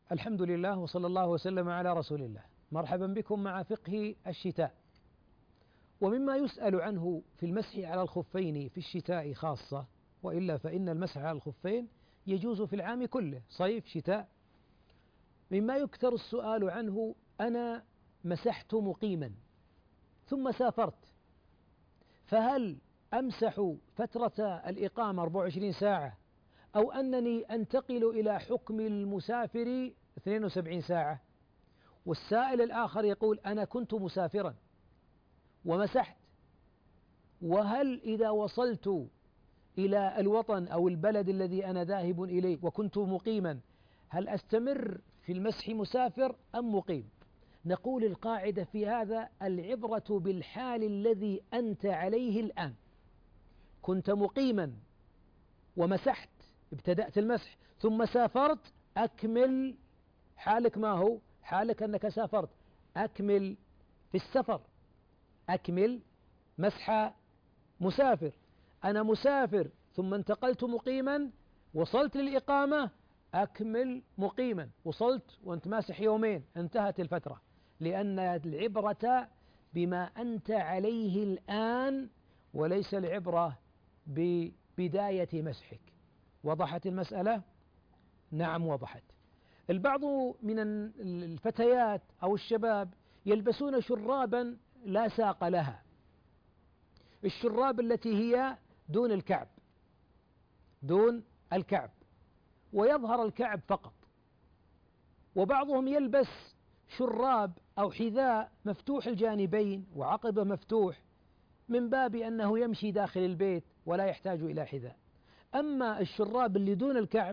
الحمد لله وصلى الله وسلم على رسول الله. مرحبا بكم مع فقه الشتاء. ومما يسأل عنه في المسح على الخفين في الشتاء خاصة، وإلا فإن المسح على الخفين يجوز في العام كله صيف شتاء. مما يكثر السؤال عنه: أنا مسحت مقيما ثم سافرت، فهل أمسح فترة الإقامة 24 ساعة أو أنني أنتقل إلى حكم المسافر 72 ساعة؟ والسائل الآخر يقول: أنا كنت مسافرا ومسحت، وهل إذا وصلت إلى الوطن أو البلد الذي أنا ذاهب إليه وكنت مقيما هل أستمر في المسح مسافر أم مقيم؟ نقول القاعدة في هذا: العبرة بالحال الذي أنت عليه الآن. كنت مقيما ومسحت، ابتدأت المسح ثم سافرت، أكمل حالك. ما هو حالك؟ أنك سافرت، أكمل في السفر، أكمل مسح مسافر. أنا مسافر ثم انتقلت مقيما، وصلت للإقامة، أكمل مقيما. وصلت وأنت ماسح يومين، انتهت الفترة، لأن العبرة بما أنت عليه الآن وليس العبرة ببداية مسحك. وضحت المسألة؟ نعم وضحت. البعض من الفتيات أو الشباب يلبسون شرابا لا ساق لها، الشراب التي هي دون الكعب، دون الكعب ويظهر الكعب فقط. وبعضهم يلبس شراب أو حذاء مفتوح الجانبين وعقبه مفتوح من باب أنه يمشي داخل البيت ولا يحتاج إلى حذاء. أما الشراب اللي دون الكعب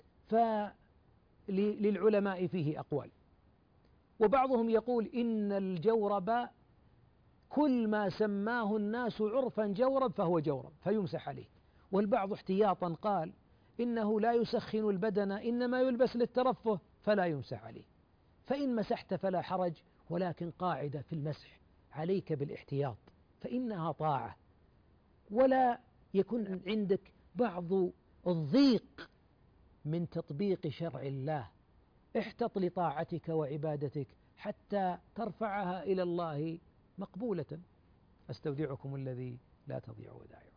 فللعلماء فيه أقوال. وبعضهم يقول إن الجورب كل ما سماه الناس عرفا جورب فهو جورب فيمسح عليه. والبعض احتياطا قال إنه لا يسخن البدن، إنما يلبس للترفه فلا يمسح عليه. فإن مسحت فلا حرج، ولكن قاعدة في المسح: عليك بالاحتياط، فإنها طاعة، ولا يكون عندك بعض الضيق من تطبيق شرع الله. احتط لطاعتك وعبادتك حتى ترفعها إلى الله مقبولة. أستودعكم الذي لا تضيع ودائعه.